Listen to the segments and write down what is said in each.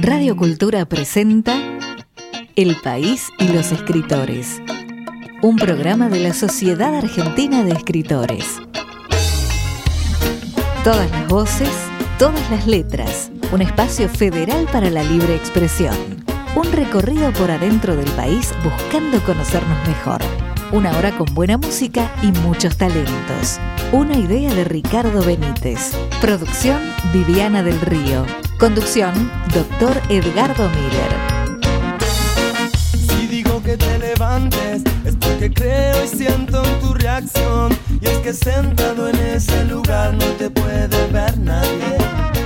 Radio Cultura presenta El País y los Escritores, un programa de la Sociedad Argentina de Escritores. Todas las voces, todas las letras, un espacio federal para la libre expresión. Un recorrido por adentro del país buscando conocernos mejor. Una hora con buena música y muchos talentos. Una idea de Ricardo Benítez. Producción Viviana del Río. Conducción Dr. Edgardo Miller. Si digo que te levantes es porque creo y siento en tu reacción. Y es que sentado en ese lugar no te puede ver nadie.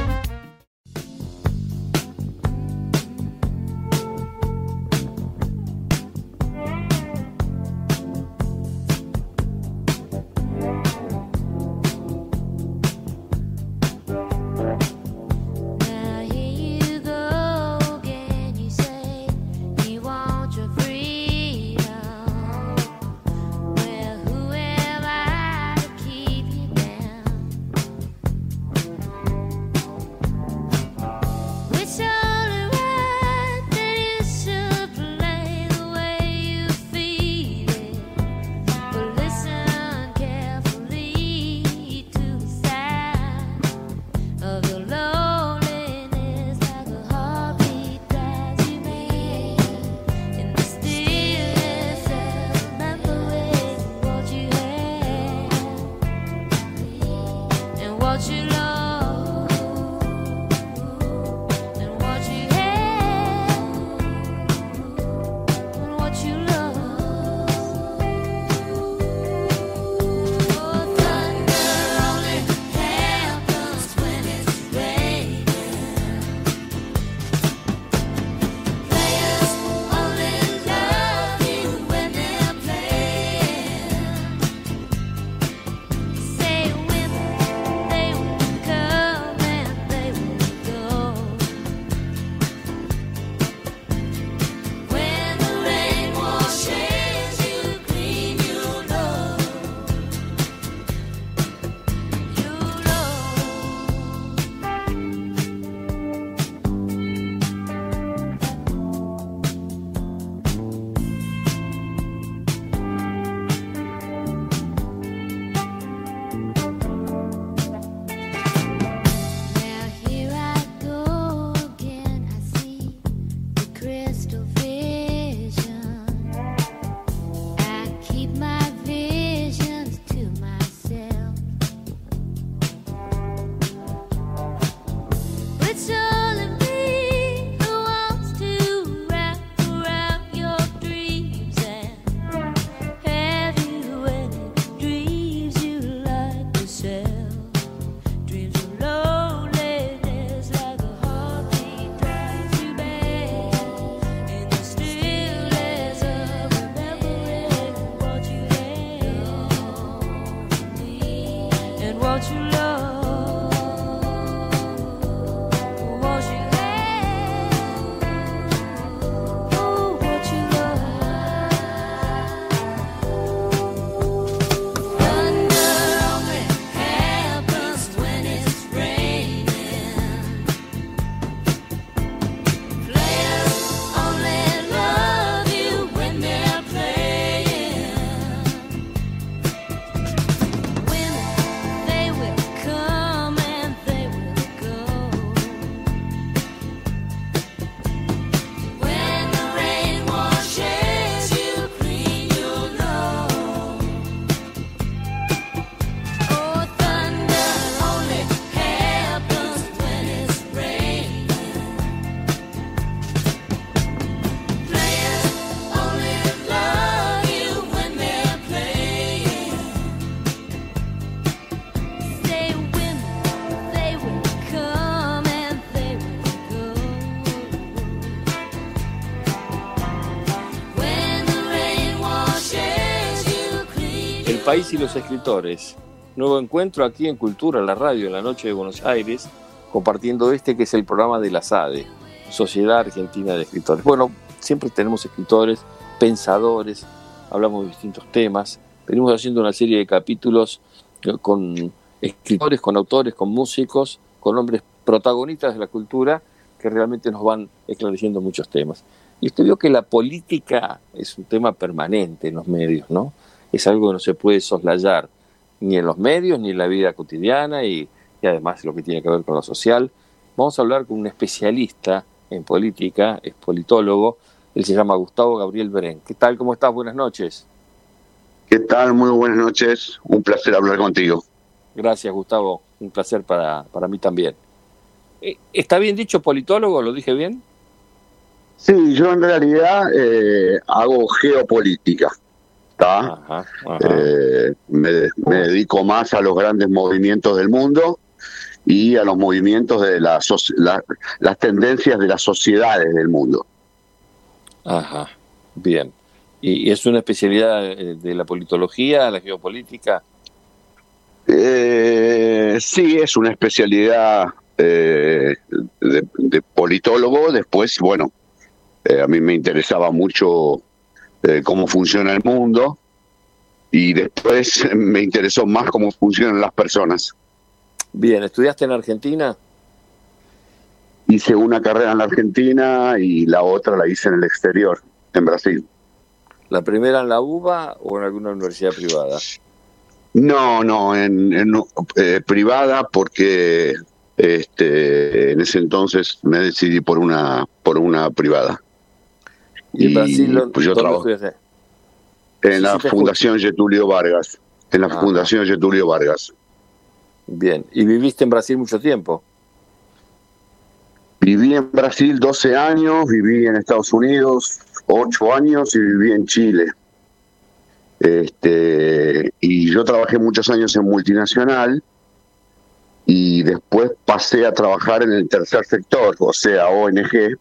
El País y los Escritores, nuevo encuentro aquí en Cultura, la radio, en la noche de Buenos Aires, compartiendo que es el programa de la SADE, Sociedad Argentina de Escritores. Bueno, siempre tenemos escritores, pensadores, hablamos de distintos temas, venimos haciendo una serie de capítulos con escritores, con autores, con músicos, con hombres protagonistas de la cultura que realmente nos van esclareciendo muchos temas. Y usted vio que la política es un tema permanente en los medios, ¿no? Es algo que no se puede soslayar ni en los medios ni en la vida cotidiana y además lo que tiene que ver con lo social. Vamos a hablar con un especialista en política, es politólogo, él se llama Gustavo Gabriel Berén. ¿Qué tal? ¿Cómo estás? Buenas noches. ¿Qué tal? Muy buenas noches, un placer hablar contigo. Gracias, Gustavo, un placer para mí también. ¿Está bien dicho politólogo? ¿Lo dije bien? Sí, yo en realidad hago geopolítica, ¿está? Ajá. Me dedico más a los grandes movimientos del mundo y a los movimientos de las tendencias de las sociedades del mundo. Ajá, bien. ¿Y es una especialidad de la politología, la geopolítica? Sí, es una especialidad de politólogo. Después, bueno, a mí me interesaba mucho cómo funciona el mundo y después me interesó más cómo funcionan las personas. Bien, ¿estudiaste en Argentina? Hice una carrera en la Argentina y la otra la hice en el exterior, en Brasil. ¿La primera en la UBA o en alguna universidad privada? No, en privada, porque en ese entonces me decidí por una privada. ¿Y en Brasil pues yo trabajo en la Fundación Getúlio Vargas. En la Fundación Getúlio Vargas. Bien. ¿Y viviste en Brasil mucho tiempo? Viví en Brasil 12 años, viví en Estados Unidos 8 años y viví en Chile. Y yo trabajé muchos años en multinacional y después pasé a trabajar en el tercer sector, o sea, ONG,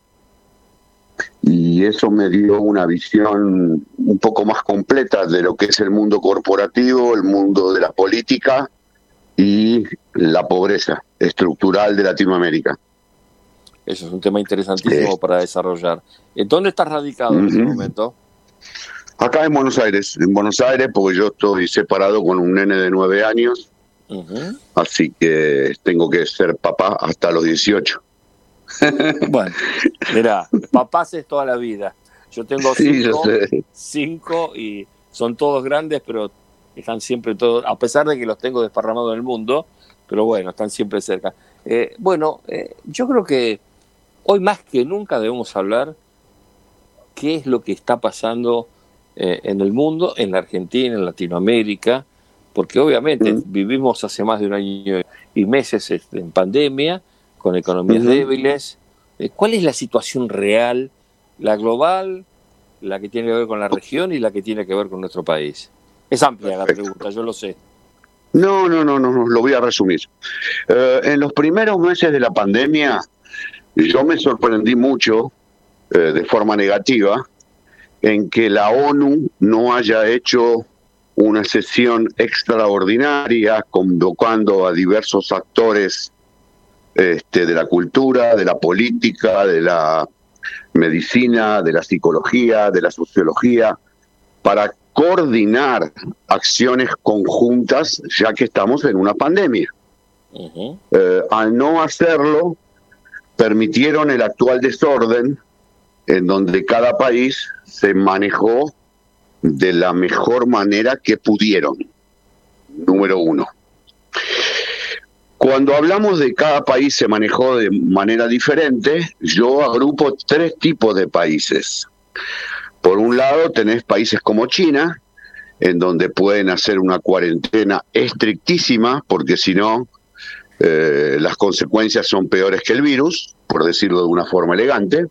y eso me dio una visión un poco más completa de lo que es el mundo corporativo, el mundo de la política y la pobreza estructural de Latinoamérica. Eso es un tema interesantísimo para desarrollar. ¿En dónde estás radicado en este momento? Acá en Buenos Aires, porque yo estoy separado con un nene de 9 años, así que tengo que ser papá hasta los 18. Bueno, mirá, papás es toda la vida. Yo tengo 5 y son todos grandes, pero están siempre todos, a pesar de que los tengo desparramados en el mundo, pero bueno, están siempre cerca. Yo creo que hoy más que nunca debemos hablar qué es lo que está pasando en el mundo, en la Argentina, en Latinoamérica, porque obviamente vivimos hace más de un año y meses en pandemia, con economías débiles. ¿Cuál es la situación real, la global, la que tiene que ver con la región y la que tiene que ver con nuestro país? Es amplia la pregunta, yo lo sé. No, lo voy a resumir. En los primeros meses de la pandemia, yo me sorprendí mucho, de forma negativa, en que la ONU no haya hecho una sesión extraordinaria convocando a diversos actores de la cultura, de la política, de la medicina, de la psicología, de la sociología, para coordinar acciones conjuntas, ya que estamos en una pandemia. Al no hacerlo, permitieron el actual desorden, en donde cada país se manejó de la mejor manera que pudieron. Número 1. Cuando hablamos de cada país se manejó de manera diferente, yo agrupo 3 tipos de países. Por un lado tenés países como China, en donde pueden hacer una cuarentena estrictísima, porque si no, las consecuencias son peores que el virus, por decirlo de una forma elegante.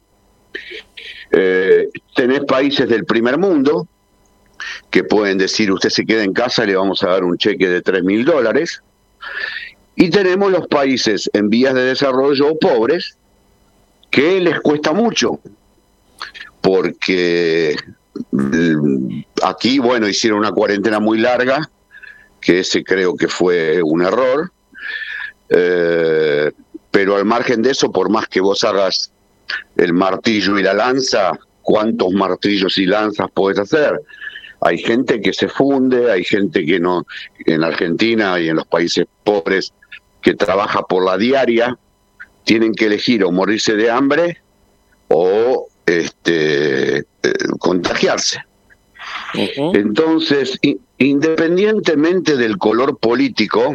Tenés países del primer mundo, que pueden decir, usted se queda en casa y le vamos a dar un cheque de $3.000. Y tenemos los países en vías de desarrollo pobres, que les cuesta mucho, porque aquí, bueno, hicieron una cuarentena muy larga, que ese creo que fue un error, pero al margen de eso, por más que vos hagas el martillo y la lanza, ¿cuántos martillos y lanzas podés hacer? Hay gente que se funde, hay gente que no, en Argentina y en los países pobres, que trabaja por la diaria, tienen que elegir o morirse de hambre o contagiarse. Uh-huh. Entonces, independientemente del color político,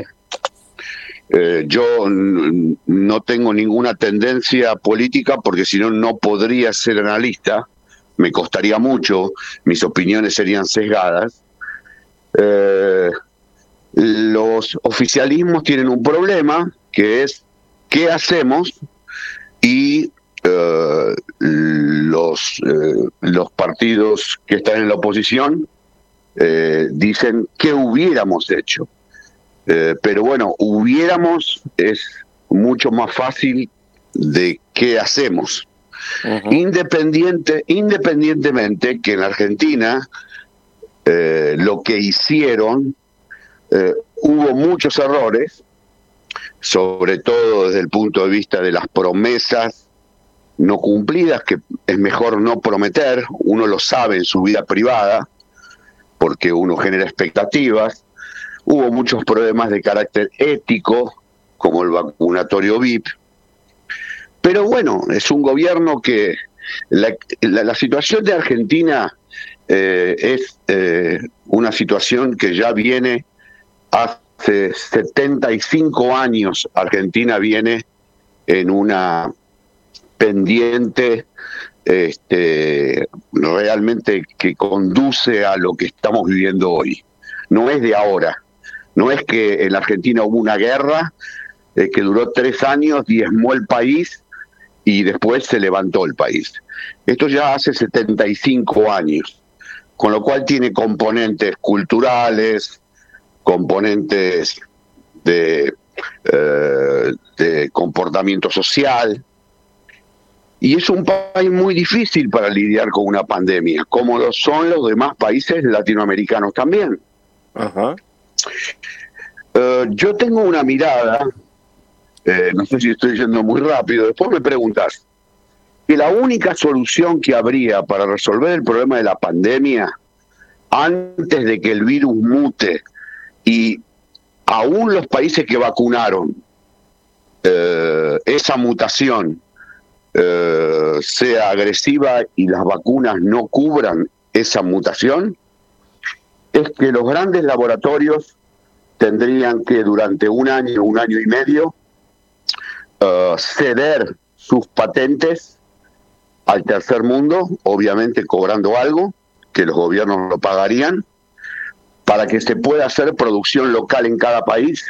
yo no tengo ninguna tendencia política, porque si no, no podría ser analista, me costaría mucho, mis opiniones serían sesgadas. Los oficialismos tienen un problema, que es ¿qué hacemos? Y los partidos que están en la oposición dicen ¿qué hubiéramos hecho? Pero bueno, hubiéramos es mucho más fácil de qué hacemos. Uh-huh. Independientemente que en Argentina lo que hicieron, hubo muchos errores, sobre todo desde el punto de vista de las promesas no cumplidas, que es mejor no prometer, uno lo sabe en su vida privada, porque uno genera expectativas. Hubo muchos problemas de carácter ético, como el vacunatorio VIP. Pero bueno, es un gobierno que la situación de Argentina es una situación que ya viene hace 75 años. Argentina viene en una pendiente realmente que conduce a lo que estamos viviendo hoy. No es de ahora. No es que en la Argentina hubo una guerra que duró 3 años, diezmó el país y después se levantó el país. Esto ya hace 75 años, con lo cual tiene componentes culturales, componentes de comportamiento social, y es un país muy difícil para lidiar con una pandemia, como lo son los demás países latinoamericanos también. Uh-huh. Yo tengo una mirada, no sé si estoy yendo muy rápido, después me preguntas, que la única solución que habría para resolver el problema de la pandemia, antes de que el virus mute, y aún los países que vacunaron, esa mutación sea agresiva y las vacunas no cubran esa mutación, es que los grandes laboratorios tendrían que durante un año y medio ceder sus patentes al tercer mundo, obviamente cobrando algo, que los gobiernos lo pagarían, para que se pueda hacer producción local en cada país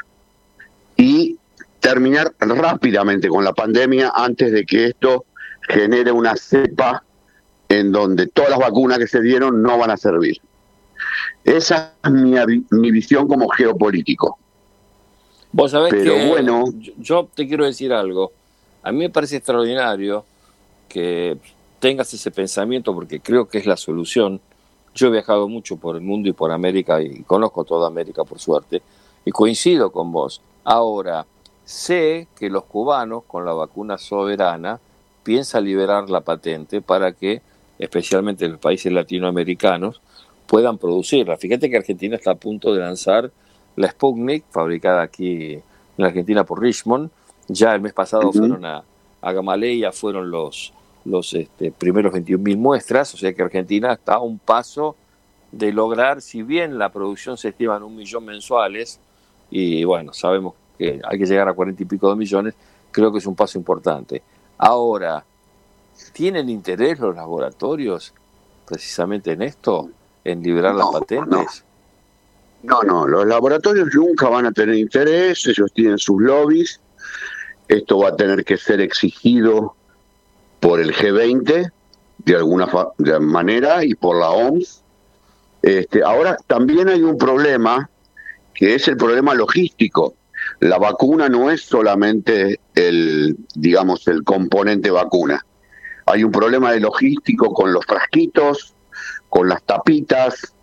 y terminar rápidamente con la pandemia antes de que esto genere una cepa en donde todas las vacunas que se dieron no van a servir. Esa es mi visión como geopolítico. Vos sabés pero que bueno, yo te quiero decir algo. A mí me parece extraordinario que tengas ese pensamiento, porque creo que es la solución. Yo he viajado mucho por el mundo y por América, y conozco toda América por suerte, y coincido con vos. Ahora, sé que los cubanos con la vacuna Soberana piensan liberar la patente para que, especialmente los países latinoamericanos, puedan producirla. Fíjate que Argentina está a punto de lanzar la Sputnik, fabricada aquí en la Argentina por Richmond. Ya el mes pasado fueron a Gamaleya, fueron los primeros 21.000 muestras, o sea que Argentina está a un paso de lograr, si bien la producción se estima en 1 millón mensuales, y bueno, sabemos que hay que llegar a 40 y pico de millones, creo que es un paso importante. Ahora, ¿tienen interés los laboratorios precisamente en esto? ¿En liberar las patentes? No, los laboratorios nunca van a tener interés, ellos tienen sus lobbies, esto va a tener que ser exigido por el G20 de alguna manera y por la OMS. Ahora también hay un problema, que es el problema logístico. La vacuna no es solamente el componente vacuna. Hay un problema de logístico con los frasquitos, con las tapitas,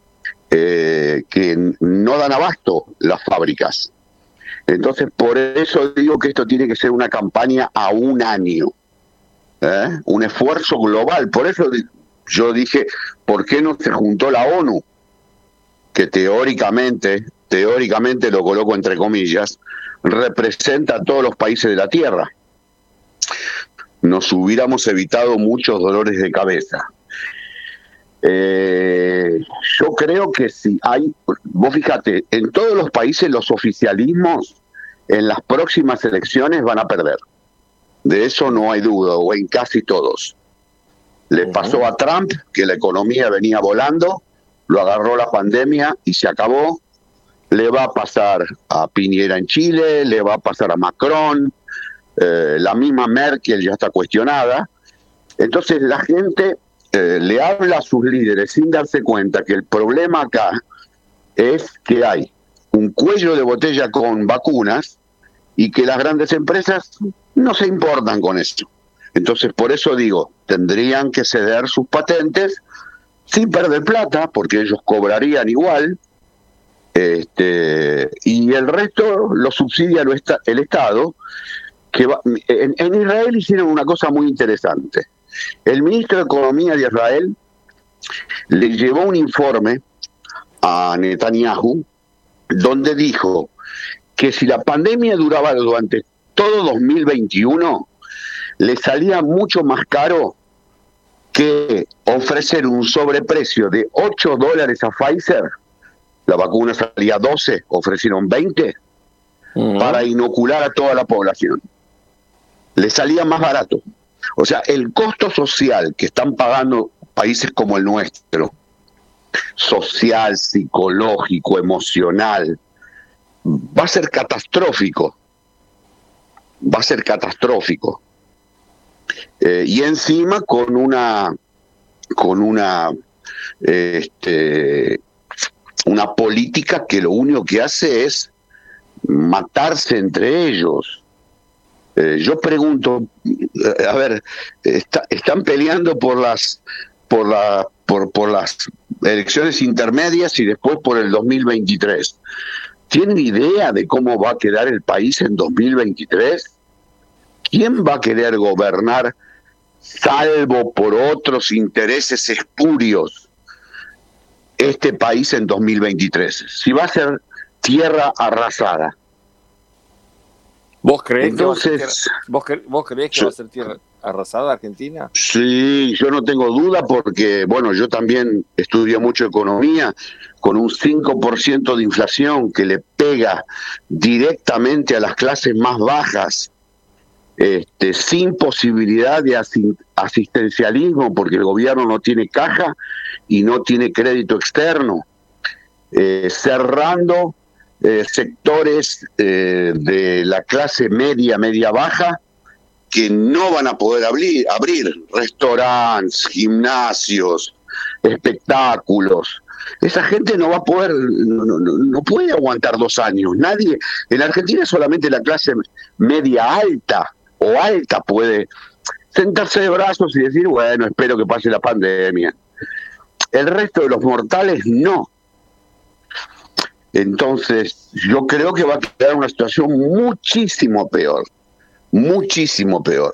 que no dan abasto las fábricas. Entonces, por eso digo que esto tiene que ser una campaña a un año, un esfuerzo global. Por eso yo dije, ¿por qué no se juntó la ONU? Que teóricamente lo coloco entre comillas, representa a todos los países de la Tierra. nos hubiéramos evitado muchos dolores de cabeza. Yo creo que si hay, vos fíjate, en todos los países los oficialismos en las próximas elecciones van a perder. De eso no hay duda, o en casi todos. Le pasó a Trump, que la economía venía volando, lo agarró la pandemia y se acabó. Le va a pasar a Piñera en Chile, le va a pasar a Macron, la misma Merkel ya está cuestionada. Entonces la gente le habla a sus líderes sin darse cuenta que el problema acá es que hay un cuello de botella con vacunas y que las grandes empresas no se importan con eso. Entonces, por eso digo, tendrían que ceder sus patentes sin perder plata, porque ellos cobrarían igual, y el resto lo subsidia el Estado. En Israel hicieron una cosa muy interesante. El ministro de Economía de Israel le llevó un informe a Netanyahu donde dijo que si la pandemia duraba durante todo 2021, le salía mucho más caro que ofrecer un sobreprecio de $8 a Pfizer. La vacuna salía 12, ofrecieron 20 para inocular a toda la población. Le salía más barato. O sea, el costo social que están pagando países como el nuestro, social, psicológico, emocional, va a ser catastrófico. Va a ser catastrófico. Y encima con una política que lo único que hace es matarse entre ellos. Yo pregunto, a ver, están peleando por las elecciones intermedias y después por el 2023. ¿Tienen idea de cómo va a quedar el país en 2023? ¿Quién va a querer gobernar salvo por otros intereses espurios este país en 2023? Si va a ser tierra arrasada. ¿Vos creés Entonces, ¿Vos creés que va a ser tierra arrasada Argentina? Sí, yo no tengo duda porque, bueno, yo también estudio mucho economía, con un 5% de inflación que le pega directamente a las clases más bajas, sin posibilidad de asistencialismo porque el gobierno no tiene caja y no tiene crédito externo, cerrando sectores de la clase media baja que no van a poder abrir restaurantes, gimnasios, espectáculos. Esa gente no va a poder, no puede aguantar 2 años. Nadie, en Argentina solamente la clase media alta o alta puede sentarse de brazos y decir, bueno, espero que pase la pandemia. El resto de los mortales no. Entonces, yo creo que va a quedar una situación muchísimo peor. Muchísimo peor.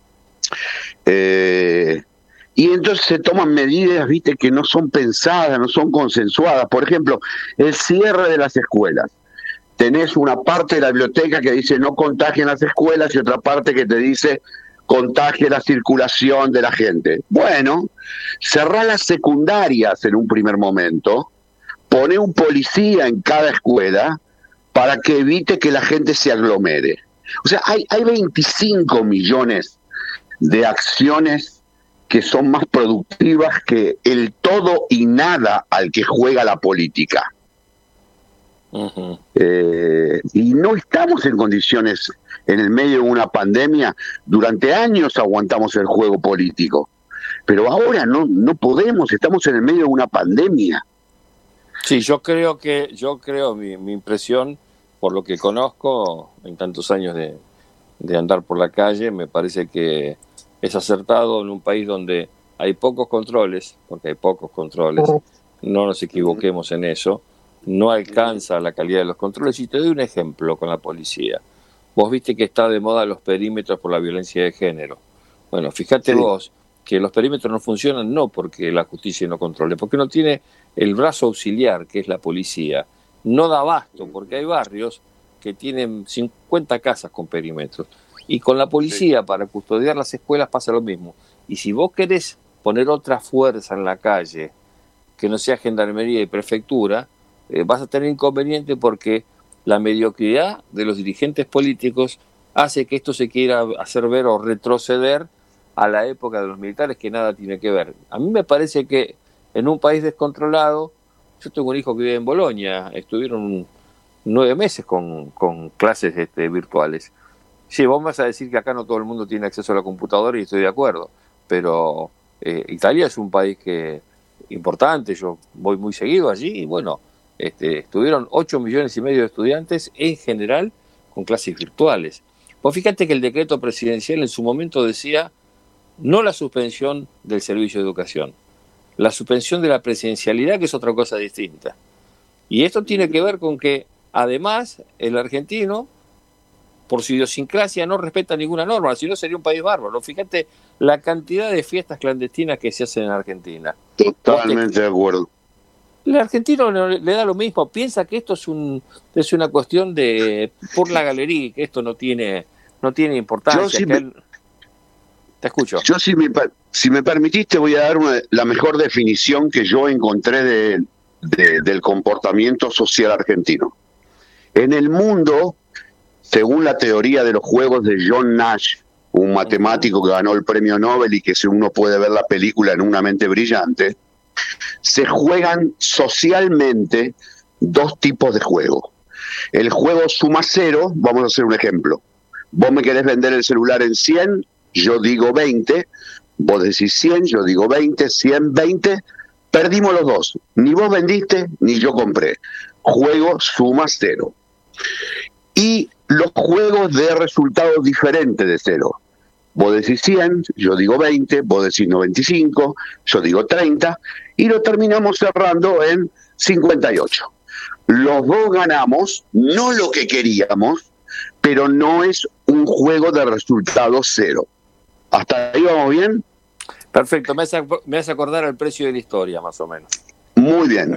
Y entonces se toman medidas, viste, que no son pensadas, no son consensuadas. Por ejemplo, el cierre de las escuelas. Tenés una parte de la biblioteca que dice no contagien las escuelas y otra parte que te dice contagie la circulación de la gente. Bueno, cerrá las secundarias en un primer momento, pone un policía en cada escuela para que evite que la gente se aglomere. O sea, hay 25 millones de acciones que son más productivas que el todo y nada al que juega la política. Uh-huh. Y no estamos en condiciones, en el medio de una pandemia, durante años aguantamos el juego político, pero ahora no podemos, estamos en el medio de una pandemia. Sí, yo creo, mi impresión, por lo que conozco en tantos años de andar por la calle, me parece que es acertado en un país donde hay pocos controles, porque hay pocos controles, no nos equivoquemos en eso, no alcanza la calidad de los controles. Y te doy un ejemplo con la policía. Vos viste que está de moda los perímetros por la violencia de género. Bueno, fíjate vos que los perímetros no funcionan no porque la justicia no controle, porque no tiene el brazo auxiliar, que es la policía. No da abasto, porque hay barrios que tienen 50 casas con perímetros. Y con la policía para custodiar las escuelas pasa lo mismo. Y si vos querés poner otra fuerza en la calle, que no sea gendarmería y prefectura, vas a tener inconveniente porque la mediocridad de los dirigentes políticos hace que esto se quiera hacer ver o retroceder a la época de los militares, que nada tiene que ver. A mí me parece que en un país descontrolado, yo tengo un hijo que vive en Bolonia, estuvieron 9 meses con clases virtuales. Sí, vos me vas a decir que acá no todo el mundo tiene acceso a la computadora y estoy de acuerdo, pero Italia es un país importante, yo voy muy seguido allí y bueno, estuvieron 8,5 millones de estudiantes en general con clases virtuales. Vos fíjate que el decreto presidencial en su momento decía no la suspensión del servicio de educación, la suspensión de la presencialidad, que es otra cosa distinta. Y esto tiene que ver con que además el argentino, por su idiosincrasia, no respeta ninguna norma, si no sería un país bárbaro. Fíjate la cantidad de fiestas clandestinas que se hacen en Argentina. Totalmente de acuerdo. El argentino le da lo mismo, piensa que esto es una cuestión de por la galería, que esto no tiene importancia. Te escucho. Yo, si me permitiste, voy a dar la mejor definición que yo encontré del comportamiento social argentino. En el mundo, según la teoría de los juegos de John Nash, un matemático que ganó el premio Nobel y que si uno puede ver la película en Una mente brillante, se juegan socialmente 2 tipos de juego. El juego suma cero, vamos a hacer un ejemplo. Vos me querés vender el celular en 100, yo digo 20, vos decís 100, yo digo 20, 100, 20, perdimos los dos. Ni vos vendiste, ni yo compré. Juego suma cero. Y los juegos de resultados diferentes de cero. Vos decís 100, yo digo 20, vos decís 95, yo digo 30, y lo terminamos cerrando en 58. Los dos ganamos, no lo que queríamos, pero no es un juego de resultados cero. ¿Hasta ahí vamos bien? Perfecto, me hace acordar al precio de la historia, más o menos. Muy bien.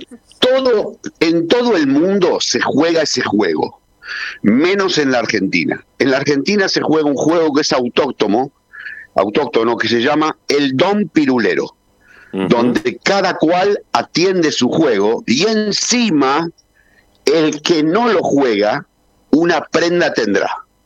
En todo el mundo se juega ese juego, menos en la Argentina. En la Argentina se juega un juego que es autóctono, que se llama el Don Pirulero, donde cada cual atiende su juego y encima el que no lo juega, una prenda tendrá.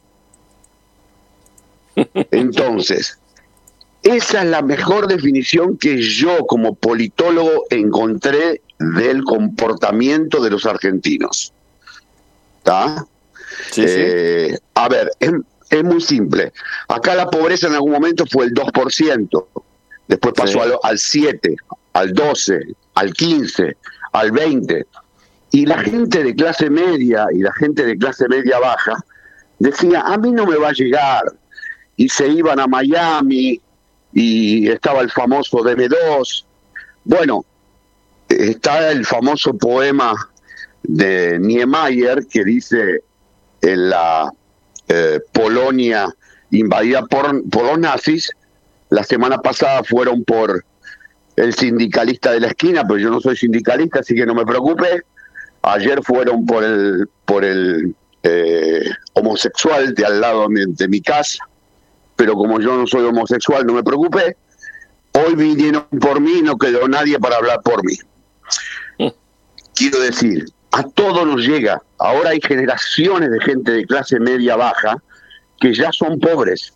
Entonces, esa es la mejor definición que yo como politólogo encontré del comportamiento de los argentinos. ¿Está? Sí, sí. A ver, es muy simple. Acá la pobreza en algún momento fue el 2%, después pasó al 7, al 12, al 15, al 20. Y la gente de clase media y la gente de clase media baja decía, a mí no me va a llegar. Y se iban a Miami y estaba el famoso DB2. Bueno, está el famoso poema de Niemeyer que dice en la Polonia invadida por los nazis, la semana pasada fueron por el sindicalista de la esquina, pero yo no soy sindicalista, así que no me preocupe. Ayer fueron por el homosexual de al lado de mi casa, pero como yo no soy homosexual, no me preocupé. Hoy vinieron por mí y no quedó nadie para hablar por mí. Quiero decir, a todos nos llega. Ahora hay generaciones de gente de clase media baja que ya son pobres.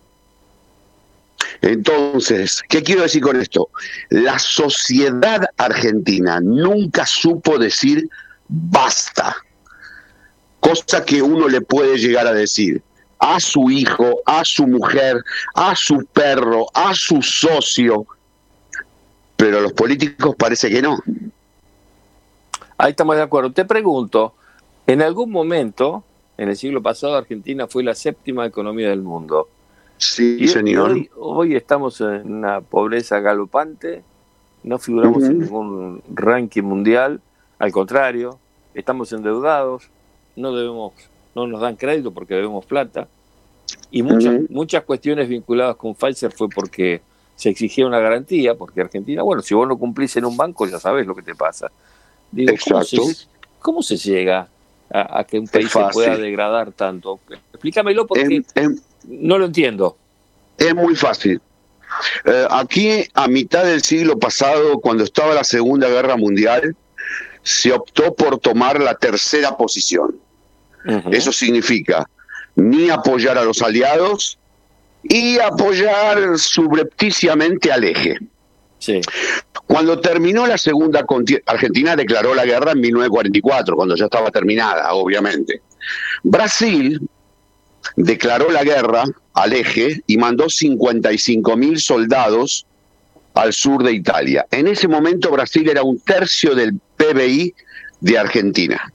Entonces, ¿qué quiero decir con esto? La sociedad argentina nunca supo decir basta, cosa que uno le puede llegar a decir a su hijo, a su mujer, a su perro, a su socio, pero a los políticos parece que no. Ahí estamos de acuerdo. Te pregunto, en algún momento, en el siglo pasado, Argentina fue la 7ª economía del mundo. Sí, señor. Hoy estamos en una pobreza galopante, no figuramos en ningún ranking mundial, al contrario, estamos endeudados, no nos dan crédito porque debemos plata, y muchas cuestiones vinculadas con Pfizer fue porque se exigía una garantía, porque Argentina, bueno, si vos no cumplís en un banco ya sabés lo que te pasa. Digo, exacto. ¿Cómo se llega a que un país se pueda degradar tanto? Explícamelo porque No lo entiendo. Es muy fácil. Aquí, a mitad del siglo pasado, cuando estaba la Segunda Guerra Mundial, se optó por tomar la tercera posición. Eso significa ni apoyar a los aliados y apoyar subrepticiamente al eje. Sí. Cuando terminó la segunda contienda, Argentina declaró la guerra en 1944, cuando ya estaba terminada, obviamente. Brasil declaró la guerra al eje y mandó 55.000 soldados al sur de Italia. En ese momento Brasil era 1/3 del PBI de Argentina.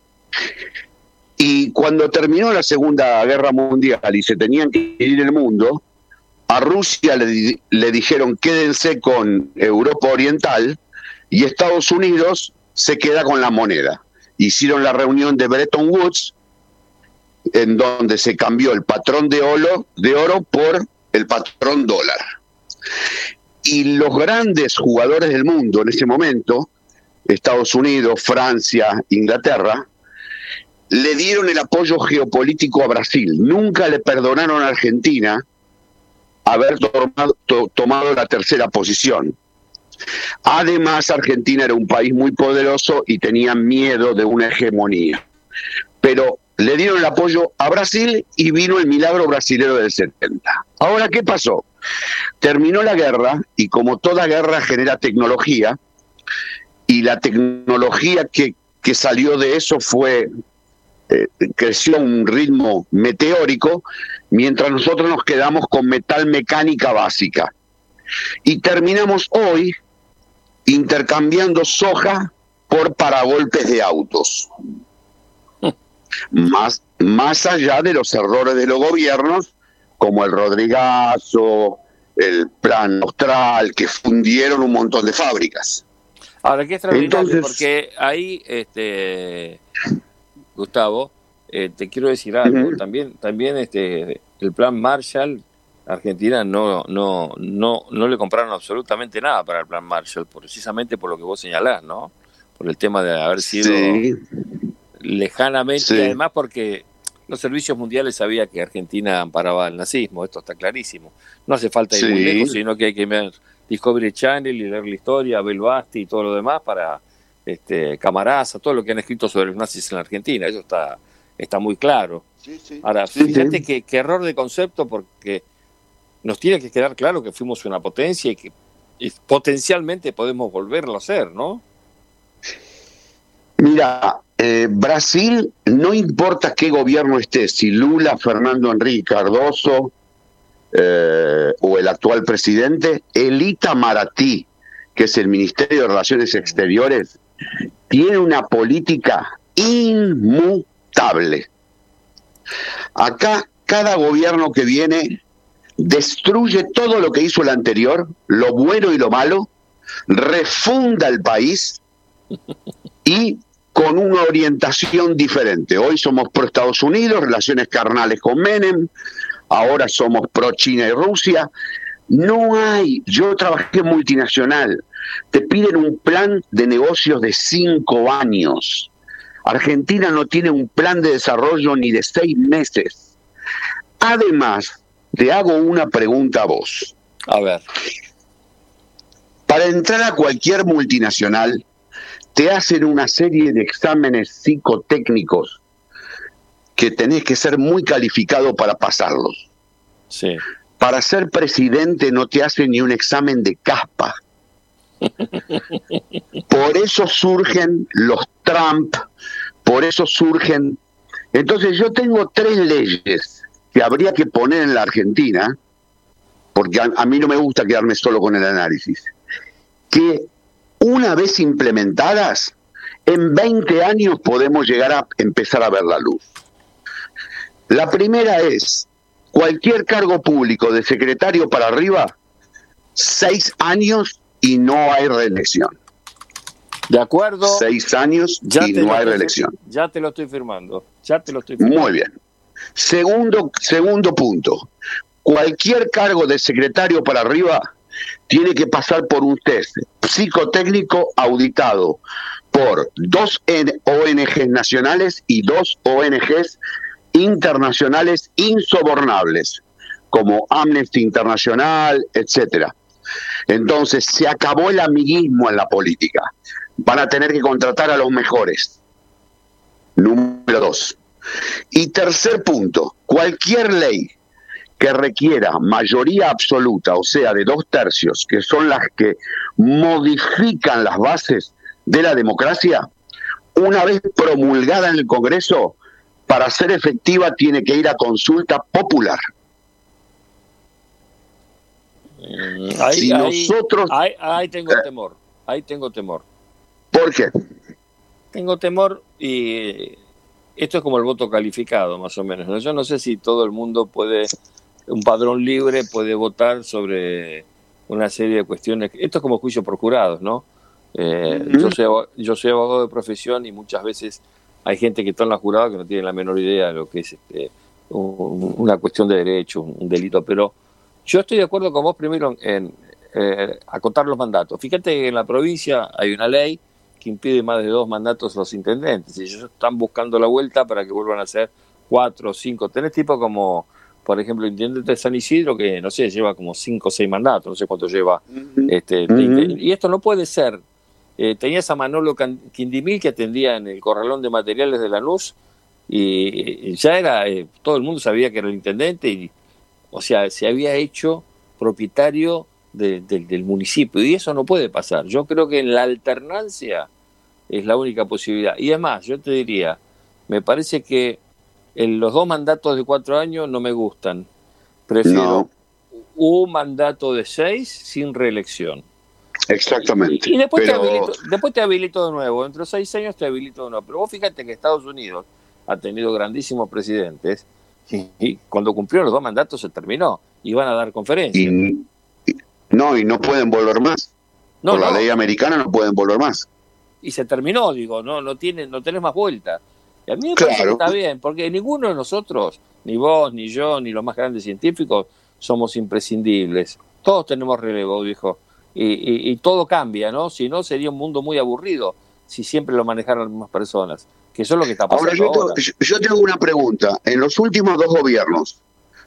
Y cuando terminó la Segunda Guerra Mundial y se tenían que ir el mundo, a Rusia le dijeron quédense con Europa Oriental y Estados Unidos se queda con la moneda. Hicieron la reunión de Bretton Woods, en donde se cambió el patrón de oro por el patrón dólar. Y los grandes jugadores del mundo en ese momento, Estados Unidos, Francia, Inglaterra, le dieron el apoyo geopolítico a Brasil. Nunca le perdonaron a Argentina haber tomado la tercera posición. Además, Argentina era un país muy poderoso y tenía miedo de una hegemonía. Pero le dieron el apoyo a Brasil y vino el milagro brasilero del 70. Ahora, ¿qué pasó? Terminó la guerra y como toda guerra genera tecnología, y la tecnología que salió de eso creció a un ritmo meteórico, mientras nosotros nos quedamos con metal mecánica básica. Y terminamos hoy intercambiando soja por paragolpes de autos. Más allá de los errores de los gobiernos, como el Rodrigazo, el Plan Austral, que fundieron un montón de fábricas. Ahora, qué extraordinario, porque ahí, Gustavo, te quiero decir algo. También el Plan Marshall, Argentina no le compraron absolutamente nada para el Plan Marshall, precisamente por lo que vos señalás, ¿no? Por el tema de haber sido lejanamente, y además porque los servicios mundiales sabían que Argentina amparaba el nazismo, esto está clarísimo. No hace falta ir muy lejos, sino que hay que ver Discovery Channel y leer la historia, Abel Basti y todo lo demás para Camarasa, todo lo que han escrito sobre los nazis en la Argentina, eso está muy claro. Ahora, fíjate qué error de concepto, porque nos tiene que quedar claro que fuimos una potencia y que potencialmente podemos volverlo a ser, ¿no? Mira, Brasil, no importa qué gobierno esté, si Lula, Fernando Henrique Cardoso o el actual presidente, el Itamaraty, que es el Ministerio de Relaciones Exteriores, tiene una política inmutable. Acá, cada gobierno que viene destruye todo lo que hizo el anterior, lo bueno y lo malo, refunda el país y con una orientación diferente. Hoy somos pro Estados Unidos, relaciones carnales con Menem, ahora somos pro China y Rusia. No hay, yo trabajé en multinacional, te piden un plan de negocios de 5 años. Argentina no tiene un plan de desarrollo ni de 6 meses. Además, te hago una pregunta a vos. A ver. Para entrar a cualquier multinacional, te hacen una serie de exámenes psicotécnicos que tenés que ser muy calificado para pasarlos. Sí. Para ser presidente no te hacen ni un examen de caspa. Por eso surgen los Trump, por eso surgen... Entonces yo tengo 3 leyes que habría que poner en la Argentina, porque a mí no me gusta quedarme solo con el análisis, que una vez implementadas, en 20 años podemos llegar a empezar a ver la luz. La primera es, cualquier cargo público de secretario para arriba, 6 años y no hay reelección. De acuerdo. 6 años y no hay reelección. Ya te lo estoy firmando. Muy bien. Segundo punto. Cualquier cargo de secretario para arriba tiene que pasar por un test psicotécnico auditado por 2 ONGs nacionales y 2 ONGs internacionales insobornables, como Amnesty Internacional, etcétera. Entonces, se acabó el amiguismo en la política. Van a tener que contratar a los mejores. Número 2. Y tercer punto, cualquier ley que requiera mayoría absoluta, o sea, de 2/3, que son las que modifican las bases de la democracia, una vez promulgada en el Congreso, para ser efectiva tiene que ir a consulta popular. Ahí tengo temor. ¿Por qué? Tengo temor y esto es como el voto calificado, más o menos, ¿no? Yo no sé si todo el mundo puede, un padrón libre puede votar sobre una serie de cuestiones. Esto es como juicio por jurados, ¿no? Yo soy abogado de profesión y muchas veces hay gente que está en la jurada que no tiene la menor idea de lo que es una cuestión de derecho, un delito, pero yo estoy de acuerdo con vos primero en acotar los mandatos. Fíjate que en la provincia hay una ley que impide más de 2 mandatos a los intendentes y ellos están buscando la vuelta para que vuelvan a ser 4 o 5. Tenés tipo como, por ejemplo, el intendente de San Isidro que, no sé, lleva como 5 o 6 mandatos, no sé cuánto lleva. Y esto no puede ser. Tenías a Manolo Quindimil que atendía en el corralón de materiales de Lanús y ya era, todo el mundo sabía que era el intendente y, o sea, se había hecho propietario del municipio y eso no puede pasar. Yo creo que en la alternancia es la única posibilidad. Y además, yo te diría, me parece que los 2 mandatos de 4 años no me gustan. Prefiero un mandato de 6 sin reelección. Exactamente. Y después te habilito de nuevo. Dentro de 6 años te habilito de nuevo. Pero vos fíjate que Estados Unidos ha tenido grandísimos presidentes y cuando cumplieron los 2 mandatos se terminó. Y van a dar conferencias. Y no pueden volver más. Por la ley americana no pueden volver más. Y se terminó, digo, no tenés más vuelta. Y a mí me parece que está bien, porque ninguno de nosotros, ni vos, ni yo, ni los más grandes científicos, somos imprescindibles. Todos tenemos relevo, viejo. Y todo cambia, ¿no? Si no, sería un mundo muy aburrido si siempre lo manejaran las mismas personas. Que eso es lo que está pasando ahora. Yo tengo una pregunta. En los últimos 2 gobiernos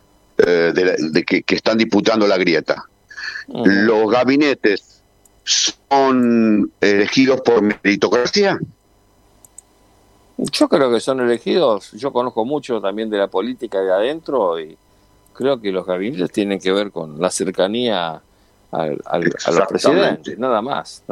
que están disputando la grieta, ¿los gabinetes son elegidos por meritocracia? Yo creo que son elegidos. Yo conozco mucho también de la política de adentro y creo que los gabinetes tienen que ver con la cercanía a los presidentes, nada más.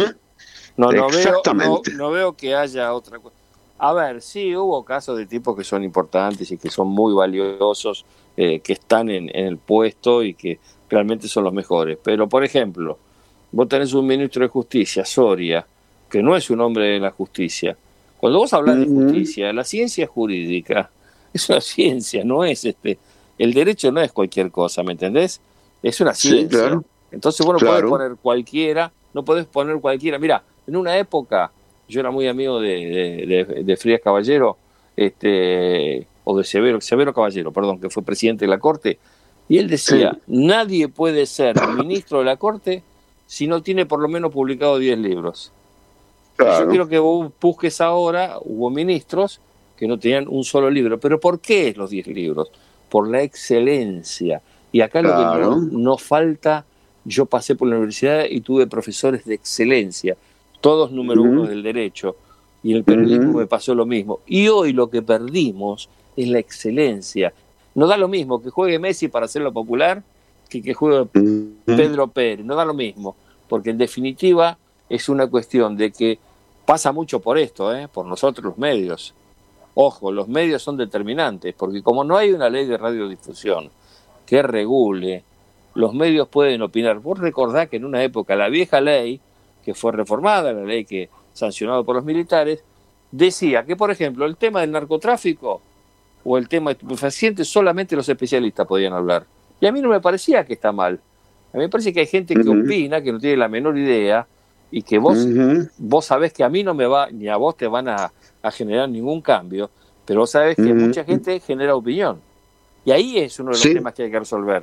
No veo que haya otra cosa. A ver, sí, hubo casos de tipos que son importantes y que son muy valiosos, que están en el puesto y que realmente son los mejores. Pero, por ejemplo, vos tenés un ministro de Justicia, Soria, que no es un hombre de la justicia. Cuando vos hablas de justicia, la ciencia jurídica es una ciencia, no es el derecho no es cualquier cosa, ¿me entendés? Es una ciencia. Sí, claro. Entonces vos no podés poner cualquiera, Mira, en una época, yo era muy amigo de Frías Caballero, o de Severo Caballero, perdón, que fue presidente de la Corte, y él decía, nadie puede ser ministro de la Corte si no tiene por lo menos publicado 10 libros. Claro. Yo quiero que vos busques ahora, hubo ministros que no tenían un solo libro, pero ¿por qué los 10 libros? Por la excelencia. Y acá lo que nos falta. Yo pasé por la universidad y tuve profesores de excelencia, todos número 1 del derecho, y el periodismo me pasó lo mismo. Y hoy lo que perdimos es la excelencia. No da lo mismo que juegue Messi para hacerlo popular que juegue Pedro Pérez, no da lo mismo, porque en definitiva es una cuestión de que pasa mucho por esto, por nosotros los medios. Ojo, los medios son determinantes, porque como no hay una ley de radiodifusión que regule, los medios pueden opinar. Vos recordás que en una época la vieja ley, que fue reformada, la ley que sancionada por los militares, decía que, por ejemplo, el tema del narcotráfico o el tema de estupefacientes solamente los especialistas podían hablar. Y a mí no me parecía que está mal. A mí me parece que hay gente que opina, que no tiene la menor idea, y que vos sabés que a mí no me va, ni a vos te van a generar ningún cambio, pero vos sabés que mucha gente genera opinión. Y ahí es uno de los temas que hay que resolver.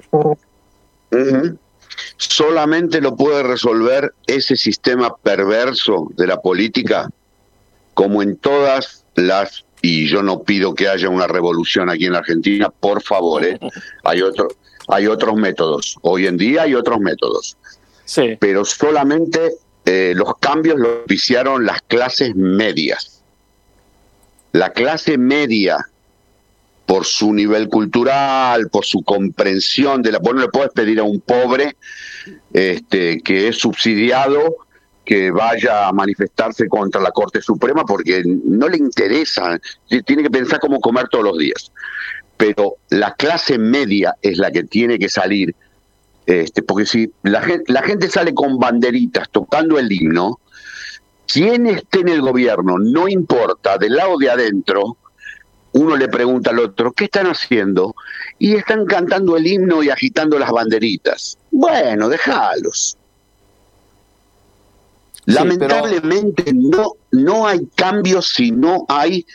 Solamente lo puede resolver ese sistema perverso de la política, como en todas las y yo no pido que haya una revolución aquí en la Argentina, por favor, hay otros métodos. Hoy en día hay otros métodos. Sí. Pero solamente los cambios los viciaron las clases medias. La clase media, por su nivel cultural, por su comprensión de la... Vos no le podés pedir a un pobre que es subsidiado que vaya a manifestarse contra la Corte Suprema porque no le interesa, tiene que pensar cómo comer todos los días. Pero la clase media es la que tiene que salir, porque si la gente sale con banderitas tocando el himno, quien esté en el gobierno, no importa, del lado de adentro, uno le pregunta al otro, ¿qué están haciendo? Y están cantando el himno y agitando las banderitas. Bueno, déjalos. Sí, lamentablemente no hay cambios si no hay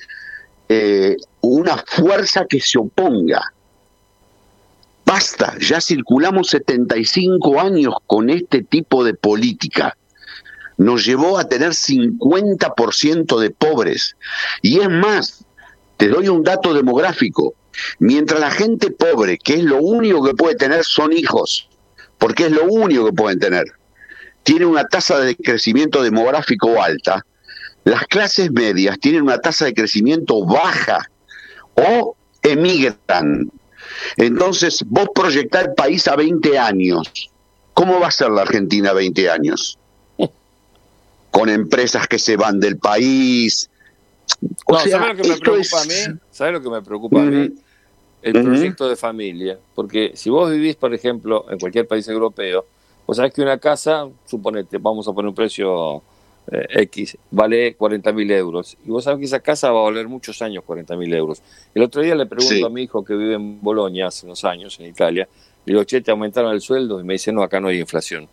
una fuerza que se oponga. Basta, ya circulamos 75 años con este tipo de política. Nos llevó a tener 50% de pobres. Y es más, te doy un dato demográfico. Mientras la gente pobre, que es lo único que puede tener, son hijos, porque es lo único que pueden tener, tiene una tasa de crecimiento demográfico alta, las clases medias tienen una tasa de crecimiento baja o emigran. Entonces, vos proyectás el país a 20 años. ¿Cómo va a ser la Argentina a 20 años? Con empresas que se van del país. ¿Sabes lo que me preocupa a mí? ¿Sabes lo que me preocupa a mí? El proyecto de familia. Porque si vos vivís, por ejemplo, en cualquier país europeo, vos sabés que una casa, suponete, vamos a poner un precio X, vale 40.000 euros. Y vos sabés que esa casa va a valer muchos años 40.000 euros. El otro día le pregunto a mi hijo que vive en Bolonia hace unos años, en Italia, le digo, che, ¿te aumentaron el sueldo? Y me dice, no, acá no hay inflación.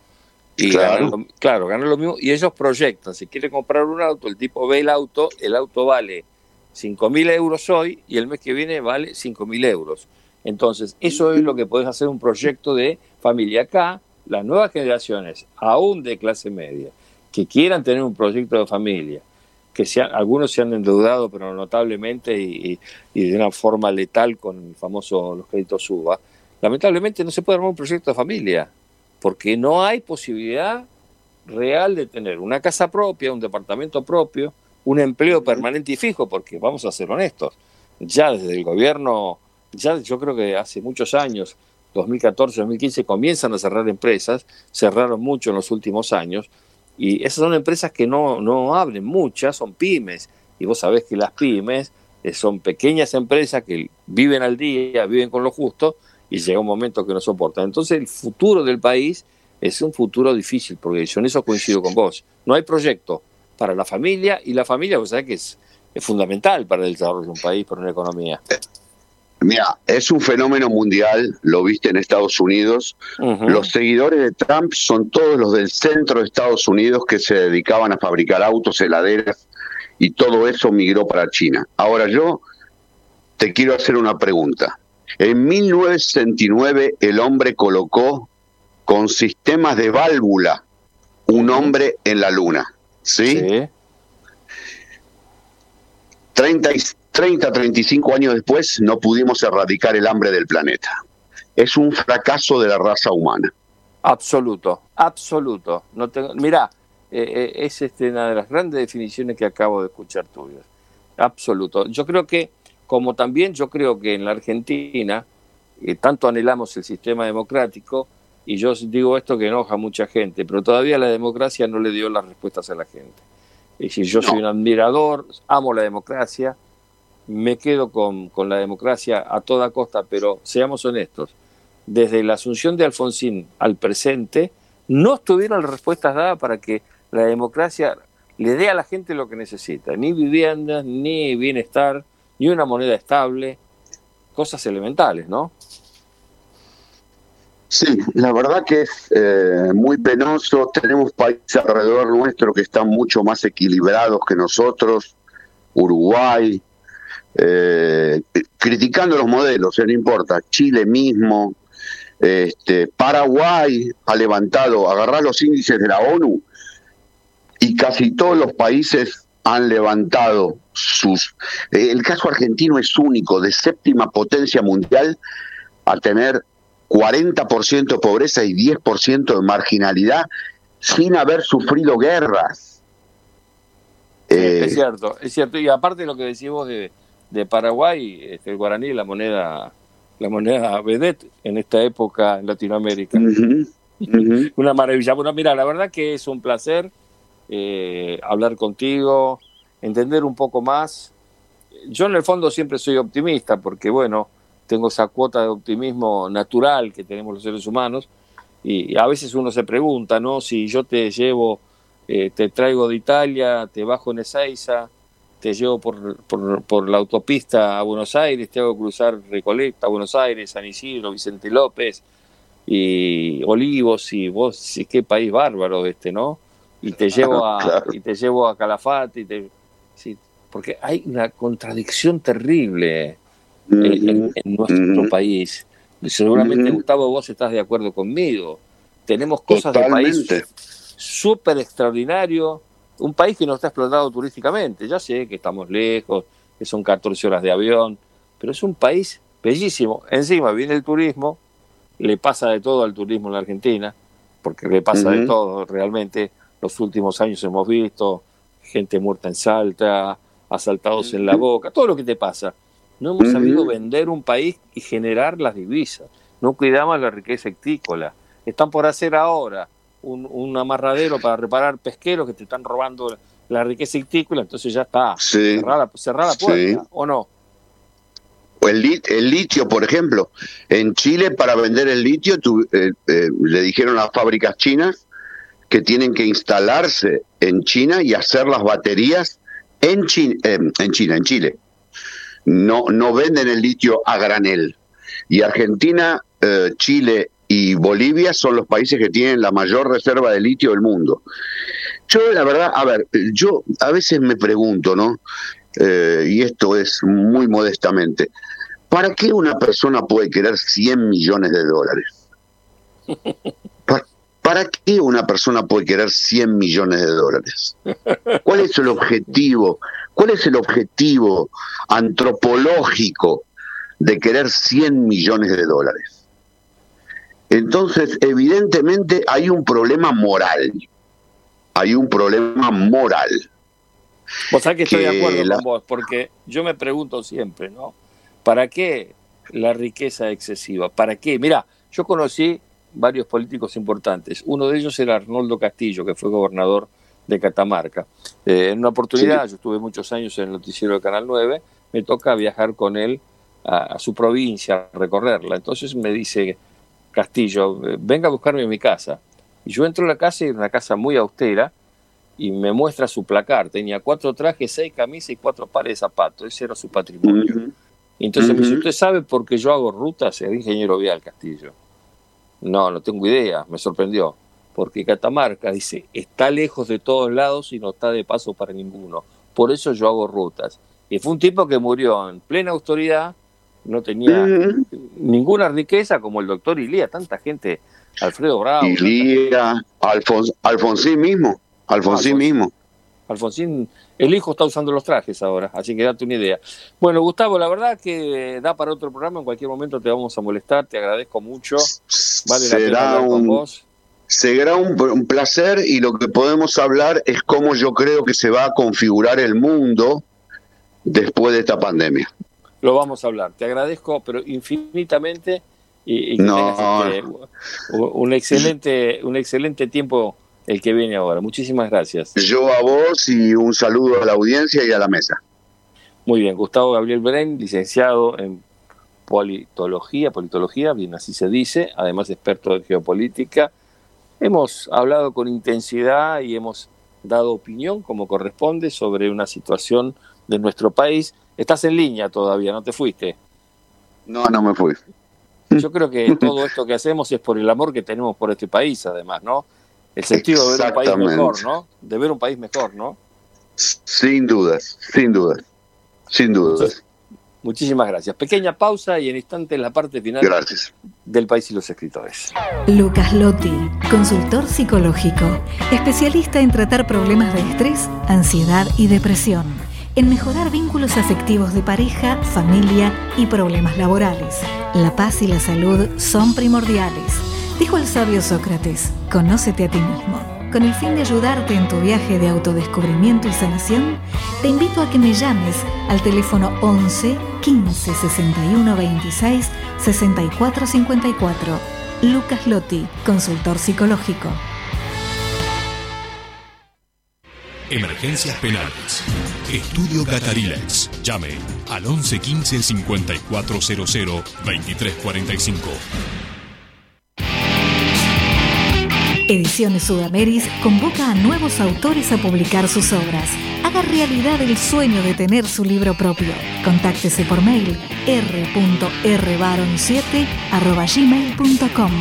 Y ganan lo mismo. Y ellos proyectan, si quiere comprar un auto, el tipo ve el auto vale 5.000 euros hoy y el mes que viene vale 5.000 euros. Entonces, eso es lo que podés hacer, un proyecto de familia. Acá, las nuevas generaciones, aún de clase media, que quieran tener un proyecto de familia, que algunos se han endeudado, pero notablemente y de una forma letal con el famoso los créditos UBA, lamentablemente no se puede armar un proyecto de familia, porque no hay posibilidad real de tener una casa propia, un departamento propio, un empleo permanente y fijo, porque vamos a ser honestos, ya desde el gobierno, ya yo creo que hace muchos años, 2014, 2015, comienzan a cerrar empresas, cerraron mucho en los últimos años, y esas son empresas que no abren, muchas son pymes, y vos sabés que las pymes son pequeñas empresas que viven al día, viven con lo justo, y llega un momento que no soportan. Entonces el futuro del país es un futuro difícil, porque yo en eso coincido con vos. No hay proyecto para la familia, y la familia, vos sabés que es fundamental para el desarrollo de un país, para una economía. Mira, es un fenómeno mundial, lo viste en Estados Unidos. Los seguidores de Trump son todos los del centro de Estados Unidos que se dedicaban a fabricar autos, heladeras, y todo eso migró para China. Ahora yo te quiero hacer una pregunta. En 1969 el hombre colocó con sistemas de válvula un hombre en la luna, ¿sí? Sí. 35 años después no pudimos erradicar el hambre del planeta. Es un fracaso de la raza humana. Absoluto. Mirá, es una de las grandes definiciones que acabo de escuchar tuyas. Absoluto. Yo creo que, como también yo creo que en la Argentina, tanto anhelamos el sistema democrático, y yo digo esto que enoja a mucha gente, pero todavía la democracia no le dio las respuestas a la gente. Es decir, yo soy un admirador, amo la democracia, me quedo con la democracia a toda costa, pero seamos honestos, desde la asunción de Alfonsín al presente, no estuvieron las respuestas dadas para que la democracia le dé a la gente lo que necesita, ni viviendas, ni bienestar, ni una moneda estable, cosas elementales, ¿no? Sí, la verdad que es muy penoso. Tenemos países alrededor nuestro que están mucho más equilibrados que nosotros, Uruguay, criticando los modelos, no importa, Chile mismo, Paraguay ha levantado, agarrar los índices de la ONU, y casi todos los países han levantado sus... el caso argentino es único, de séptima potencia mundial a tener 40% de pobreza y 10% de marginalidad sin haber sufrido guerras. Es cierto. Y aparte lo que decís vos de Paraguay, el guaraní, la moneda vedette en esta época en Latinoamérica. Una maravilla. Bueno, mira, la verdad que es un placer hablar contigo, entender un poco más. Yo en el fondo siempre soy optimista porque, bueno, tengo esa cuota de optimismo natural que tenemos los seres humanos y a veces uno se pregunta, ¿no? Si yo te llevo, te traigo de Italia, te bajo en Ezeiza, te llevo por la autopista a Buenos Aires, te hago cruzar Recoleta, Buenos Aires, San Isidro, Vicente López y Olivos, y vos, sí, qué país bárbaro ¿no? Y te llevo a Calafate, sí, porque hay una contradicción terrible en nuestro país. Seguramente, Gustavo, vos estás de acuerdo conmigo. Tenemos cosas Totalmente. de país súper extraordinario, un país que no está explotado turísticamente. Ya sé que estamos lejos, que son 14 horas de avión, pero es un país bellísimo. Encima viene el turismo, le pasa de todo al turismo en la Argentina, porque le pasa de todo realmente. Los últimos años hemos visto gente muerta en Salta, asaltados en La Boca, todo lo que te pasa. No hemos sabido vender un país y generar las divisas. No cuidamos la riqueza ictícola. Están por hacer ahora un amarradero para reparar pesqueros que te están robando la riqueza ictícola, entonces ya está. Sí. Cerrar la puerta, sí. ¿O no? El litio, por ejemplo. En Chile, para vender el litio, le dijeron a las fábricas chinas que tienen que instalarse en China y hacer las baterías en Chile. No venden el litio a granel. Y Argentina, Chile y Bolivia son los países que tienen la mayor reserva de litio del mundo. Yo, la verdad, yo a veces me pregunto, ¿no? Y esto es muy modestamente, ¿para qué una persona puede querer 100 millones de dólares? ¿Para qué una persona puede querer 100 millones de dólares? ¿Cuál es el objetivo? ¿Cuál es el objetivo antropológico de querer 100 millones de dólares? Entonces, evidentemente hay un problema moral. Hay un problema moral. Vos sabés que estoy de acuerdo con vos, porque yo me pregunto siempre, ¿no? ¿Para qué la riqueza excesiva? ¿Para qué? Mirá, yo conocí varios políticos importantes. Uno de ellos era Arnoldo Castillo, que fue gobernador de Catamarca. En una oportunidad, yo estuve muchos años en el noticiero de Canal 9, me toca viajar con él a su provincia, a recorrerla. Entonces me dice Castillo, venga a buscarme en mi casa. Y yo entro a la casa, y era una casa muy austera, y me muestra su placar. Tenía 4 trajes, 6 camisas y 4 pares de zapatos. Ese era su patrimonio. Y entonces me dice, ¿usted sabe por qué yo hago rutas? Era ingeniero vial, Castillo. No tengo idea, me sorprendió. Porque Catamarca, dice, está lejos de todos lados y no está de paso para ninguno. Por eso yo hago rutas. Y fue un tipo que murió en plena autoridad, no tenía ninguna riqueza, como el doctor Ilía, tanta gente, Alfredo Bravo. Ilía, Alfonsín mismo. Alfonsín, el hijo está usando los trajes ahora, así que date una idea. Bueno, Gustavo, la verdad que da para otro programa, en cualquier momento te vamos a molestar, te agradezco mucho, vale la pena hablar con vos. Será un placer, y lo que podemos hablar es cómo yo creo que se va a configurar el mundo después de esta pandemia. Lo vamos a hablar, te agradezco, pero infinitamente, y que tengas un excelente tiempo el que viene ahora. Muchísimas gracias. Yo a vos, y un saludo a la audiencia y a la mesa. Muy bien, Gustavo Gabriel Brain, licenciado en politología, bien así se dice, además experto en geopolítica. Hemos hablado con intensidad y hemos dado opinión como corresponde sobre una situación de nuestro país. Estás en línea todavía, ¿no te fuiste? No me fui. Yo creo que todo esto que hacemos es por el amor que tenemos por este país, además, ¿no? El sentido de ver un país mejor, ¿no? De ver un país mejor, ¿no? Sin dudas. Muchísimas gracias. Pequeña pausa y en instantes la parte final del País y los Escritores. Lucas Lotti, consultor psicológico, especialista en tratar problemas de estrés, ansiedad y depresión, en mejorar vínculos afectivos de pareja, familia y problemas laborales. La paz y la salud son primordiales. Dijo el sabio Sócrates, conócete a ti mismo. Con el fin de ayudarte en tu viaje de autodescubrimiento y sanación, te invito a que me llames al teléfono 11 15 61 26 64 54. Lucas Lotti, consultor psicológico. Emergencias penales. Estudio Catarilex. Llame al 11 15 5400 2345. Ediciones Sudameris convoca a nuevos autores a publicar sus obras. Haga realidad el sueño de tener su libro propio. Contáctese por mail r.rbaron7@gmail.com.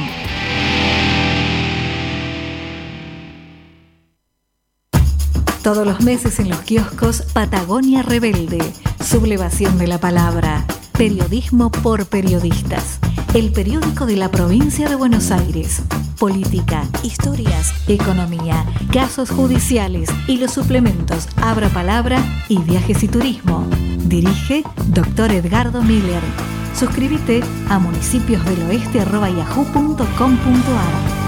Todos los meses en los kioscos Patagonia Rebelde. Sublevación de la palabra. Periodismo por periodistas. El periódico de la provincia de Buenos Aires. Política, historias, economía, casos judiciales y los suplementos Abra Palabra y Viajes y Turismo. Dirige Dr. Edgardo Miller. Suscríbete a municipiosdeloeste@yahoo.com.ar.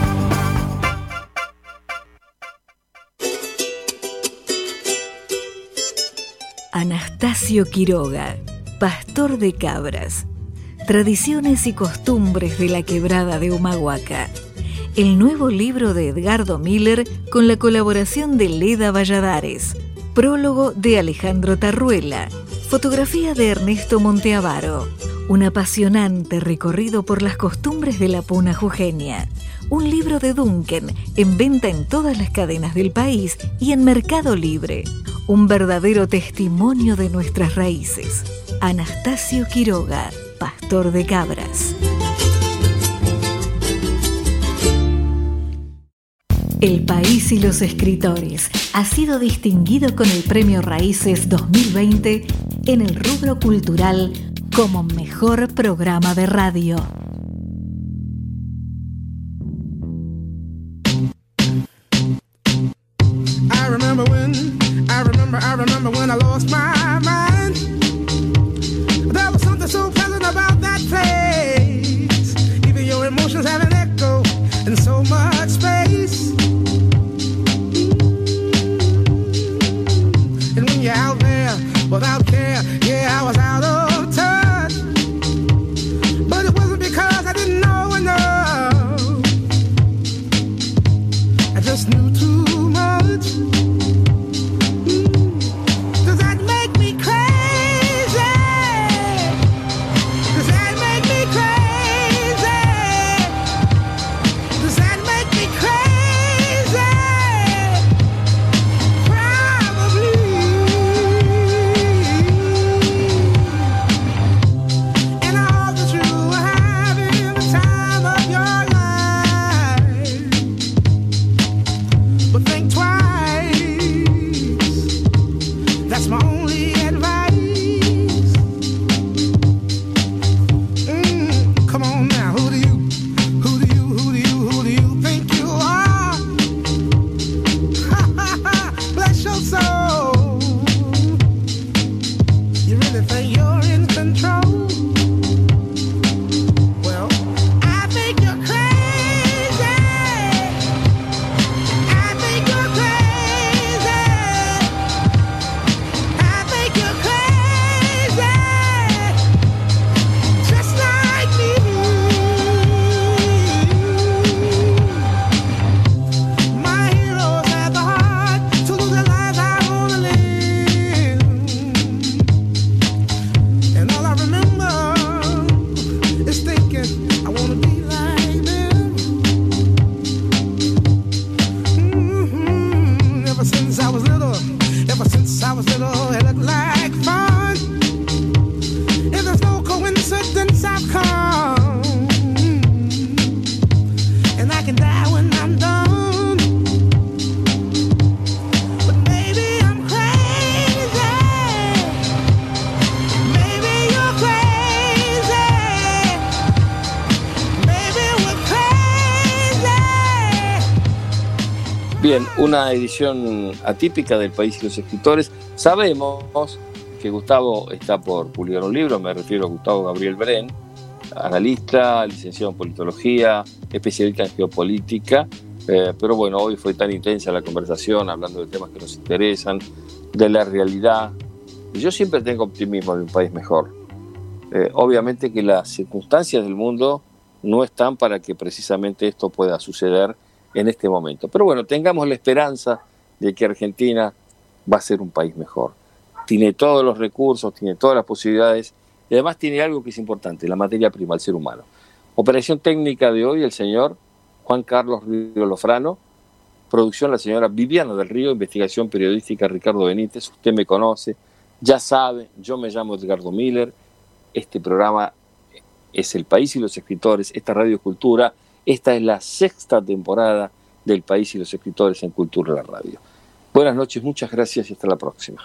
Anastasio Quiroga, pastor de cabras. Tradiciones y costumbres de la quebrada de Humahuaca. El nuevo libro de Edgardo Miller con la colaboración de Leda Valladares. Prólogo de Alejandro Tarruela. Fotografía de Ernesto Monteavaro. Un apasionante recorrido por las costumbres de la puna jujeña. Un libro de Duncan en venta en todas las cadenas del país y en Mercado Libre. Un verdadero testimonio de nuestras raíces. Anastasio Quiroga, pastor de cabras. El País y los Escritores ha sido distinguido con el Premio Raíces 2020 en el rubro cultural como mejor programa de radio. I remember when I lost my mind. There was something so pleasant about that place. Even your emotions have an echo in so much space. And when you're out there without care, yeah, I was out of touch. But it wasn't because I didn't know enough. I just knew too much. Does that make me crazy? Does that make me crazy? Does that make Bien, una edición atípica del País y los Escritores. Sabemos que Gustavo está por publicar un libro, me refiero a Gustavo Gabriel Bren, analista, licenciado en politología, especialista en geopolítica, pero bueno, hoy fue tan intensa la conversación, hablando de temas que nos interesan, de la realidad. Yo siempre tengo optimismo de un país mejor. Obviamente que las circunstancias del mundo no están para que precisamente esto pueda suceder en este momento. Pero bueno, tengamos la esperanza de que Argentina va a ser un país mejor. Tiene todos los recursos, tiene todas las posibilidades y además tiene algo que es importante, la materia prima, el ser humano. Operación técnica de hoy, el señor Juan Carlos Río Lofrano. Producción, la señora Viviana del Río. Investigación periodística, Ricardo Benítez. Usted me conoce, ya sabe, yo me llamo Edgardo Miller. Este programa es El País y los Escritores, esta Radio Cultura. Esta es la 6ª temporada del País y los Escritores en Cultura, la radio. Buenas noches, muchas gracias y hasta la próxima.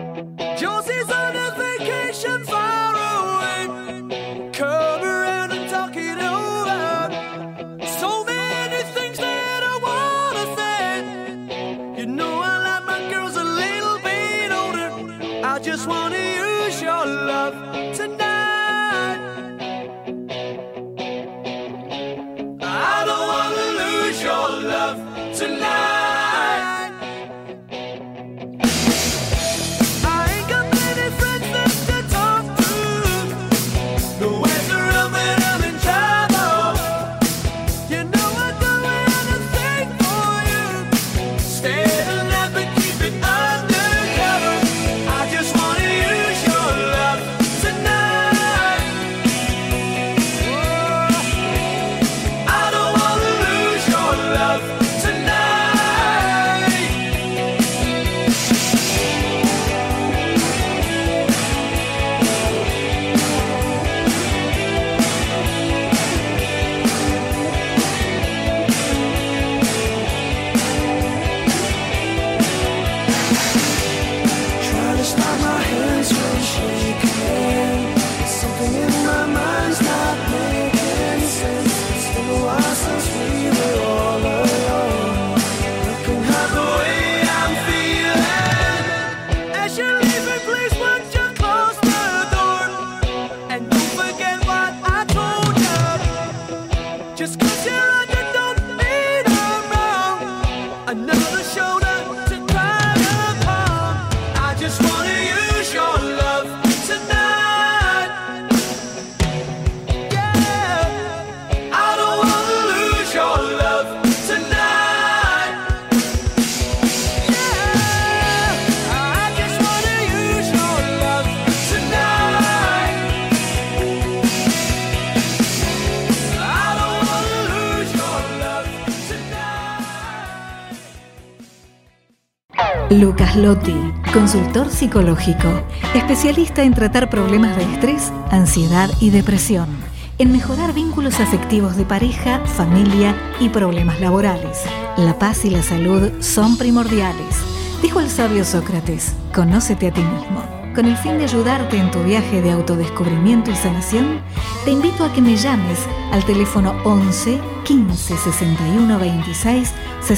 Lucas Lotti, consultor psicológico, especialista en tratar problemas de estrés, ansiedad y depresión, en mejorar vínculos afectivos de pareja, familia y problemas laborales. La paz y la salud son primordiales. Dijo el sabio Sócrates, conócete a ti mismo. Con el fin de ayudarte en tu viaje de autodescubrimiento y sanación, te invito a que me llames al teléfono 11 15 61 26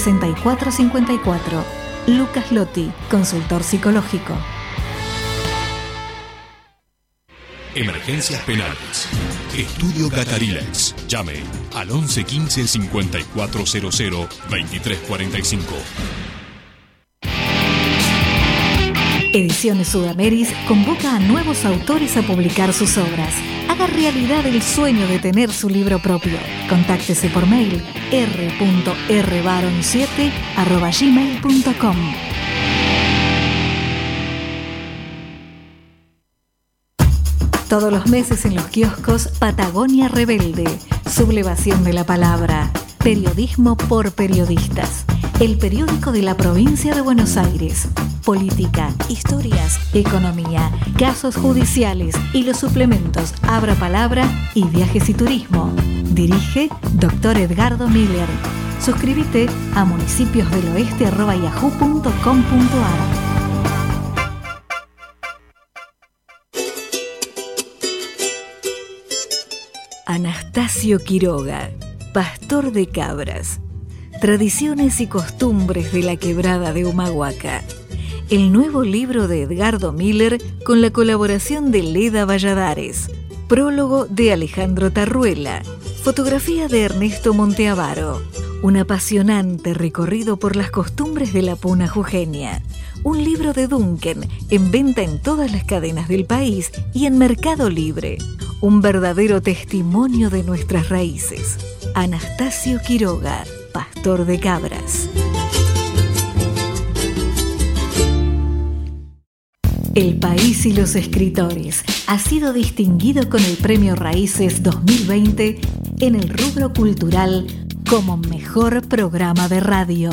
64 54. Lucas Lotti, consultor psicológico. Emergencias penales. Estudio Catarilex. Llame al 11 15 5400 2345. Ediciones Sudameris convoca a nuevos autores a publicar sus obras. Haga realidad el sueño de tener su libro propio. Contáctese por mail r.rbaron7@gmail.com. Todos los meses en los kioscos Patagonia Rebelde. Sublevación de la palabra. Periodismo por periodistas. El periódico de la provincia de Buenos Aires. Política, historias, economía, casos judiciales y los suplementos Abra Palabra y Viajes y Turismo. Dirige Dr. Edgardo Miller. Suscríbete a municipiosdeloeste@yahoo.com.ar. Anastasio Quiroga, pastor de cabras. Tradiciones y costumbres de la quebrada de Humahuaca. El nuevo libro de Edgardo Miller con la colaboración de Leda Valladares. Prólogo de Alejandro Tarruela. Fotografía de Ernesto Monteavaro. Un apasionante recorrido por las costumbres de la puna jujeña. Un libro de Duncan, en venta en todas las cadenas del país y en Mercado Libre. Un verdadero testimonio de nuestras raíces. Anastasio Quiroga, pastor de cabras. El País y los Escritores ha sido distinguido con el Premio Raíces 2020 en el rubro cultural como mejor programa de radio.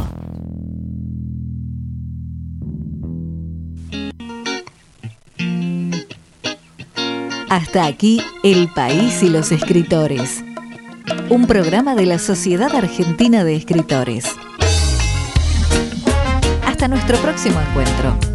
Hasta aquí El País y los Escritores, un programa de la Sociedad Argentina de Escritores. Hasta nuestro próximo encuentro.